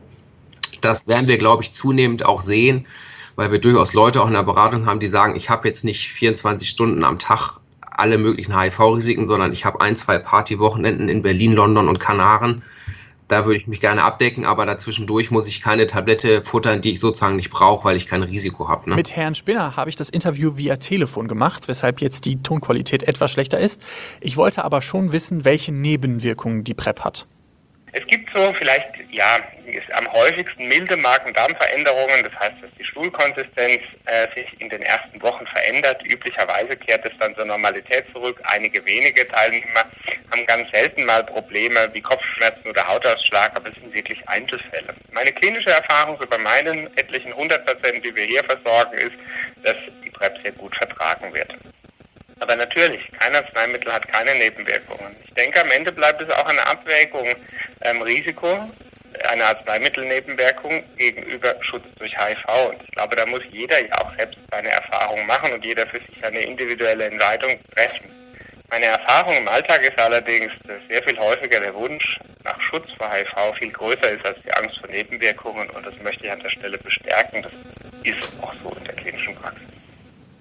Das werden wir, glaube ich, zunehmend auch sehen, weil wir durchaus Leute auch in der Beratung haben, die sagen, ich habe jetzt nicht vierundzwanzig Stunden am Tag alle möglichen H I V-Risiken, sondern ich habe ein, zwei Partywochenenden in Berlin, London und Kanaren. Da würde ich mich gerne abdecken, aber dazwischendurch muss ich keine Tablette futtern, die ich sozusagen nicht brauche, weil ich kein Risiko habe. Ne? Mit Herrn Spinner habe ich das Interview via Telefon gemacht, weshalb jetzt die Tonqualität etwas schlechter ist. Ich wollte aber schon wissen, welche Nebenwirkungen die PrEP hat. Es gibt so vielleicht, ja, ist am häufigsten milde Magen-Darm-Veränderungen, das heißt, dass die Stuhlkonsistenz äh, sich in den ersten Wochen verändert. Üblicherweise kehrt es dann zur Normalität zurück. Einige wenige Teilnehmer haben ganz selten mal Probleme wie Kopfschmerzen oder Hautausschlag, aber es sind wirklich Einzelfälle. Meine klinische Erfahrung so bei meinen etlichen hundert Patienten, die wir hier versorgen, ist, dass die PrEP sehr gut vertragen wird. Aber natürlich, kein Arzneimittel hat keine Nebenwirkungen. Ich denke, am Ende bleibt es auch eine Abwägung ähm, Risiko, eine Arzneimittelnebenwirkung gegenüber Schutz durch H I V. Und ich glaube, da muss jeder ja auch selbst seine Erfahrungen machen und jeder für sich eine individuelle Entscheidung treffen. Meine Erfahrung im Alltag ist allerdings, dass sehr viel häufiger der Wunsch nach Schutz vor H I V viel größer ist als die Angst vor Nebenwirkungen. Und das möchte ich an der Stelle bestärken. Das ist auch so in der klinischen Praxis.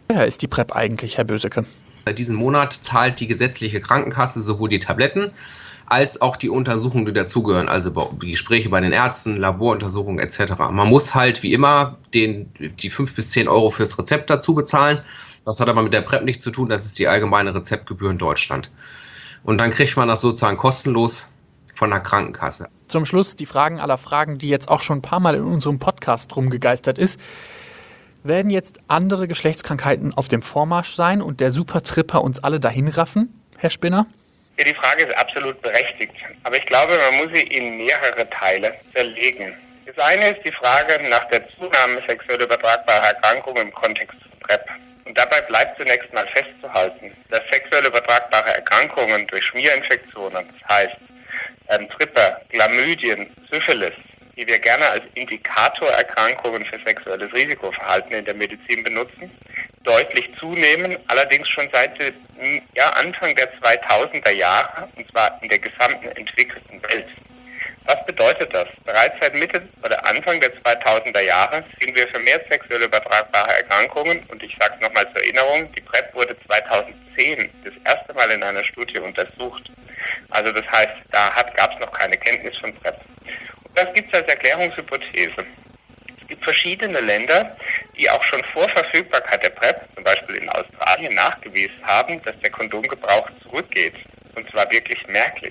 Wer ist die PrEP eigentlich, Herr Böseke? Seit diesem Monat zahlt die gesetzliche Krankenkasse sowohl die Tabletten als auch die Untersuchungen, die dazugehören, also die Gespräche bei den Ärzten, Laboruntersuchungen et cetera. Man muss halt wie immer den, die fünf bis zehn Euro fürs Rezept dazu bezahlen. Das hat aber mit der PrEP nichts zu tun, das ist die allgemeine Rezeptgebühr in Deutschland. Und dann kriegt man das sozusagen kostenlos von der Krankenkasse. Zum Schluss die Fragen aller Fragen, die jetzt auch schon ein paar Mal in unserem Podcast rumgegeistert ist. Werden jetzt andere Geschlechtskrankheiten auf dem Vormarsch sein und der Supertripper uns alle dahin raffen, Herr Spinner? Ja, die Frage ist absolut berechtigt. Aber ich glaube, man muss sie in mehrere Teile zerlegen. Das eine ist die Frage nach der Zunahme sexuell übertragbarer Erkrankungen im Kontext von PrEP. Und dabei bleibt zunächst mal festzuhalten, dass sexuell übertragbare Erkrankungen durch Schmierinfektionen, das heißt ähm, Tripper, Chlamydien, Syphilis, die wir gerne als Indikatorerkrankungen für sexuelles Risikoverhalten in der Medizin benutzen, deutlich zunehmen, allerdings schon seit ja, Anfang der zweitausender Jahre, und zwar in der gesamten entwickelten Welt. Was bedeutet das? Bereits seit Mitte oder Anfang der zweitausender Jahre sehen wir vermehrt sexuell übertragbare Erkrankungen, und ich sage es nochmal zur Erinnerung, die PrEP wurde zweitausendzehn das erste Mal in einer Studie untersucht. Also das heißt, da gab es noch keine Kenntnis von PrEP. Das gibt es als Erklärungshypothese. Es gibt verschiedene Länder, die auch schon vor Verfügbarkeit der PrEP, zum Beispiel in Australien, nachgewiesen haben, dass der Kondomgebrauch zurückgeht. Und zwar wirklich merklich.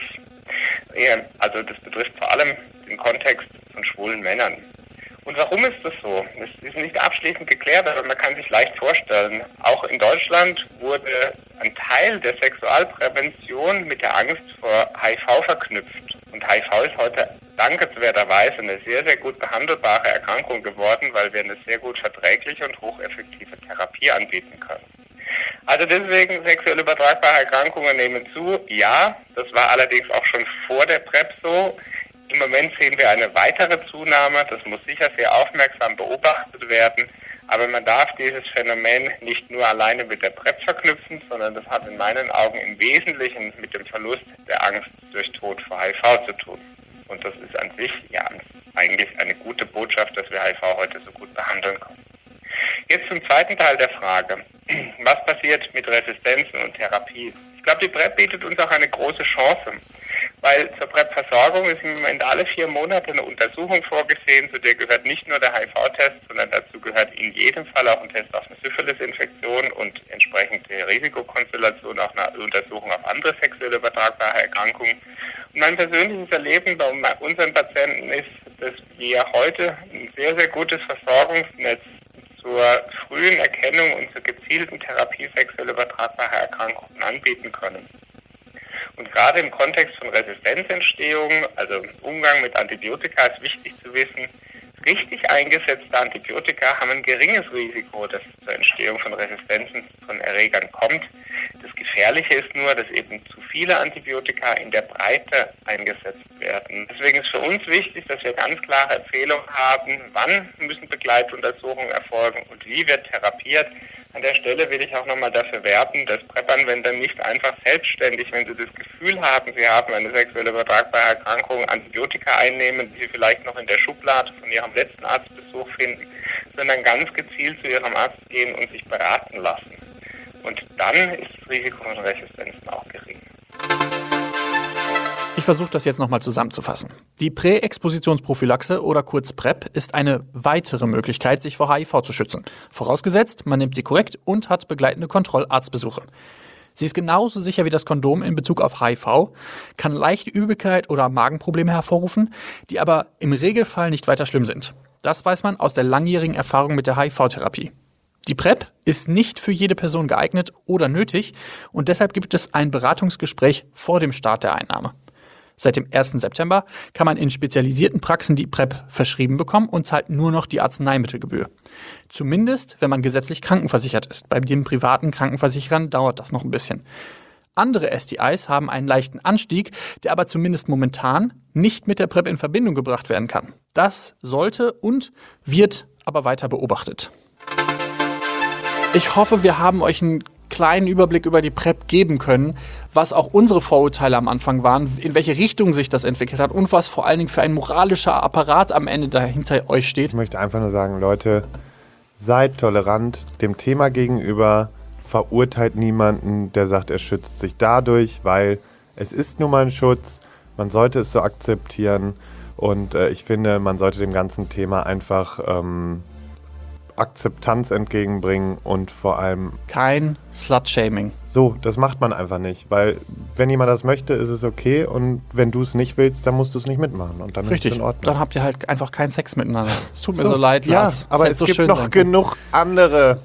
Also das betrifft vor allem den Kontext von schwulen Männern. Und warum ist das so? Das ist nicht abschließend geklärt, aber man kann sich leicht vorstellen. Auch in Deutschland wurde ein Teil der Sexualprävention mit der Angst vor H I V verknüpft. Und H I V ist heute dankenswerterweise eine sehr, sehr gut behandelbare Erkrankung geworden, weil wir eine sehr gut verträgliche und hocheffektive Therapie anbieten können. Also deswegen, sexuell übertragbare Erkrankungen nehmen zu. Ja, das war allerdings auch schon vor der PrEP so. Im Moment sehen wir eine weitere Zunahme. Das muss sicher sehr aufmerksam beobachtet werden. Aber man darf dieses Phänomen nicht nur alleine mit der PrEP verknüpfen, sondern das hat in meinen Augen im Wesentlichen mit dem Verlust der Angst durch Tod vor H I V zu tun. Und das ist an sich ja eigentlich eine gute Botschaft, dass wir H I V heute so gut behandeln können. Jetzt zum zweiten Teil der Frage. Was passiert mit Resistenzen und Therapie? Ich glaube, die PrEP bietet uns auch eine große Chance, weil zur PrEP-Versorgung ist im Moment alle vier Monate eine Untersuchung vorgesehen, zu der gehört nicht nur der H I V-Test, sondern dazu gehört in jedem Fall auch ein Test auf eine Syphilis-Infektion und entsprechende Risikokonstellation auch eine Untersuchung auf andere sexuell übertragbare Erkrankungen. Und mein persönliches Erleben bei unseren Patienten ist, dass wir heute ein sehr, sehr gutes Versorgungsnetz zur frühen Erkennung und zur gezielten Therapie sexuell übertragbarer Erkrankungen anbieten können. Und gerade im Kontext von Resistenzentstehung, also im Umgang mit Antibiotika, ist wichtig zu wissen, richtig eingesetzte Antibiotika haben ein geringes Risiko, dass es zur Entstehung von Resistenzen von Erregern kommt. Das Gefährliche ist nur, dass eben zu viele Antibiotika in der Breite eingesetzt werden. Deswegen ist für uns wichtig, dass wir ganz klare Empfehlungen haben, wann müssen Begleituntersuchungen erfolgen und wie wird therapiert. An der Stelle will ich auch nochmal dafür werben, dass PrEP-Anwender nicht einfach selbstständig, wenn sie das Gefühl haben, sie haben eine sexuell übertragbare Erkrankung, Antibiotika einnehmen, die sie vielleicht noch in der Schublade von ihrem letzten Arztbesuch finden, sondern ganz gezielt zu ihrem Arzt gehen und sich beraten lassen. Und dann ist das Risiko von Resistenzen auch gering. Ich versuche das jetzt nochmal zusammenzufassen. Die Präexpositionsprophylaxe oder kurz PrEP ist eine weitere Möglichkeit, sich vor H I V zu schützen. Vorausgesetzt, man nimmt sie korrekt und hat begleitende Kontrollarztbesuche. Sie ist genauso sicher wie das Kondom in Bezug auf H I V, kann leichte Übelkeit oder Magenprobleme hervorrufen, die aber im Regelfall nicht weiter schlimm sind. Das weiß man aus der langjährigen Erfahrung mit der H I V-Therapie. Die PrEP ist nicht für jede Person geeignet oder nötig und deshalb gibt es ein Beratungsgespräch vor dem Start der Einnahme. Seit dem ersten September kann man in spezialisierten Praxen die PrEP verschrieben bekommen und zahlt nur noch die Arzneimittelgebühr. Zumindest, wenn man gesetzlich krankenversichert ist. Bei den privaten Krankenversicherern dauert das noch ein bisschen. Andere S T Is haben einen leichten Anstieg, der aber zumindest momentan nicht mit der PrEP in Verbindung gebracht werden kann. Das sollte und wird aber weiter beobachtet. Ich hoffe, wir haben euch einen kleinen Überblick über die PrEP geben können, was auch unsere Vorurteile am Anfang waren, in welche Richtung sich das entwickelt hat und was vor allen Dingen für ein moralischer Apparat am Ende dahinter euch steht. Ich möchte einfach nur sagen, Leute, seid tolerant dem Thema gegenüber, verurteilt niemanden, der sagt, er schützt sich dadurch, weil es ist nun mal ein Schutz, man sollte es so akzeptieren und äh, ich finde, man sollte dem ganzen Thema einfach ähm, Akzeptanz entgegenbringen und vor allem Kein Slut-Shaming. so, das macht man einfach nicht, weil wenn jemand das möchte, ist es okay und wenn du es nicht willst, dann musst du es nicht mitmachen und dann Richtig, ist es in Ordnung. dann habt ihr halt einfach keinen Sex miteinander. Es tut mir so, leid, ja, Lars. aber hätte es so gibt schön noch sein können. genug andere.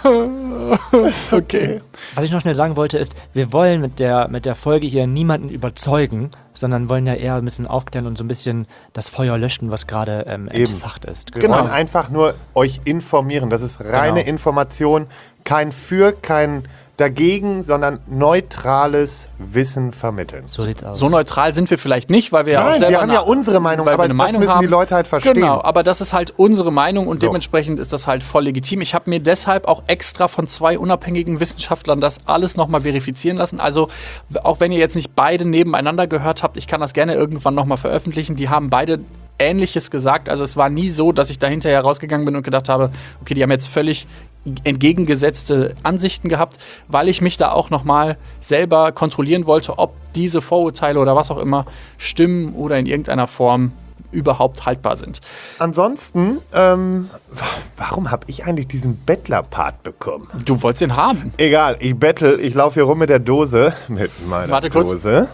Okay. Was ich noch schnell sagen wollte, ist, wir wollen mit der, mit der Folge hier niemanden überzeugen, sondern wollen ja eher ein bisschen aufklären und so ein bisschen das Feuer löschen, was gerade ähm, Eben. entfacht ist. Wir Genau. wollen einfach nur euch informieren. Das ist reine Genau. Information, kein Für, kein Dagegen, sondern neutrales Wissen vermitteln. So sieht's aus. So neutral sind wir vielleicht nicht, weil wir ja auch Nein, selber wir haben ja eine- unsere Meinung, weil wir aber eine das Meinung müssen haben. die Leute halt verstehen. Genau, aber das ist halt unsere Meinung und So. dementsprechend ist das halt voll legitim. Ich habe mir deshalb auch extra von zwei unabhängigen Wissenschaftlern das alles nochmal verifizieren lassen. Also auch wenn ihr jetzt nicht beide nebeneinander gehört habt, ich kann das gerne irgendwann nochmal veröffentlichen. Die haben beide Ähnliches gesagt. Also es war nie so, dass ich da hinterher rausgegangen bin und gedacht habe, okay, die haben jetzt völlig entgegengesetzte Ansichten gehabt, weil ich mich da auch nochmal selber kontrollieren wollte, ob diese Vorurteile oder was auch immer stimmen oder in irgendeiner Form überhaupt haltbar sind. Ansonsten, ähm, wa- warum habe ich eigentlich diesen Bettler-Part bekommen? Du wolltest ihn haben. Egal, ich bettel, ich laufe hier rum mit der Dose. Mit meiner Warte kurz. Dose.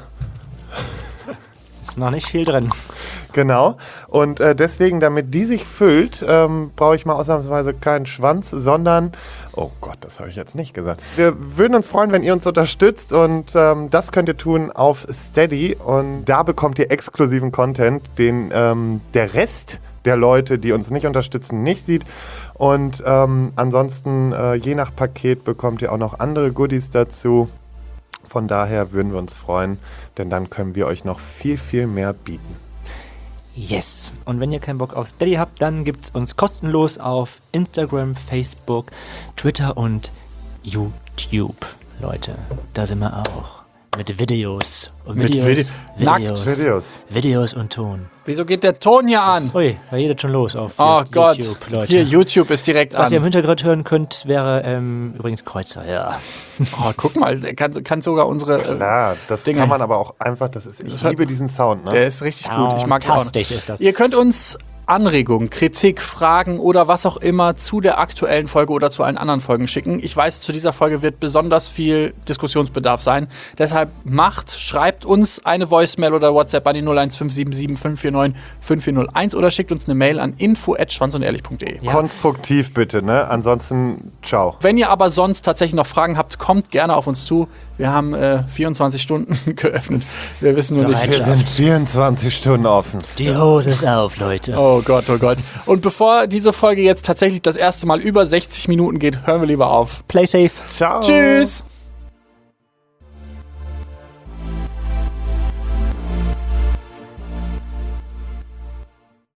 Ist noch nicht viel drin. Genau. Und äh, deswegen, damit die sich füllt, ähm, brauche ich mal ausnahmsweise keinen Schwanz, sondern, oh Gott, das habe ich jetzt nicht gesagt. Wir würden uns freuen, wenn ihr uns unterstützt und ähm, das könnt ihr tun auf Steady und da bekommt ihr exklusiven Content, den ähm, der Rest der Leute, die uns nicht unterstützen, nicht sieht. Und ähm, ansonsten, äh, je nach Paket, bekommt ihr auch noch andere Goodies dazu. Von daher würden wir uns freuen, denn dann können wir euch noch viel, viel mehr bieten. Yes. Und wenn ihr keinen Bock auf Steady habt, dann gibt's uns kostenlos auf Instagram, Facebook, Twitter und YouTube. Leute, da sind wir auch. Mit Videos. Und Mit Videos, Vide- Nackt. Videos, Videos. Videos und Ton. Wieso geht der Ton hier an? Ui, da geht jetzt schon los auf Oh Ju- Gott, YouTube, Leute. hier YouTube ist direkt Was ihr im an. Hintergrund hören könnt, wäre ähm, übrigens Kreuzer, ja. Oh, guck mal, der kann, kann sogar unsere... Äh, Klar, das Dinge. kann man aber auch einfach, das ist, ich liebe diesen Sound, ne? Der ist richtig gut, ich mag ihn auch. Fantastisch ist das. Ihr könnt uns Anregungen, Kritik, Fragen oder was auch immer zu der aktuellen Folge oder zu allen anderen Folgen schicken. Ich weiß, zu dieser Folge wird besonders viel Diskussionsbedarf sein. Deshalb macht, schreibt uns eine Voicemail oder WhatsApp an die null eins fünf sieben sieben fünf vier neun fünf vier null eins oder schickt uns eine Mail an info at schwanzundehrlich punkt de. Ja. Konstruktiv bitte, ne? Ansonsten, ciao. Wenn ihr aber sonst tatsächlich noch Fragen habt, kommt gerne auf uns zu. Wir haben äh, vierundzwanzig Stunden geöffnet. Wir wissen nur nicht, Bereit. Wir sind vierundzwanzig Stunden offen. Die Hose ist auf, Leute. Oh Gott, oh Gott. Und bevor diese Folge jetzt tatsächlich das erste Mal über sechzig Minuten geht, hören wir lieber auf. Play safe. Ciao. Tschüss!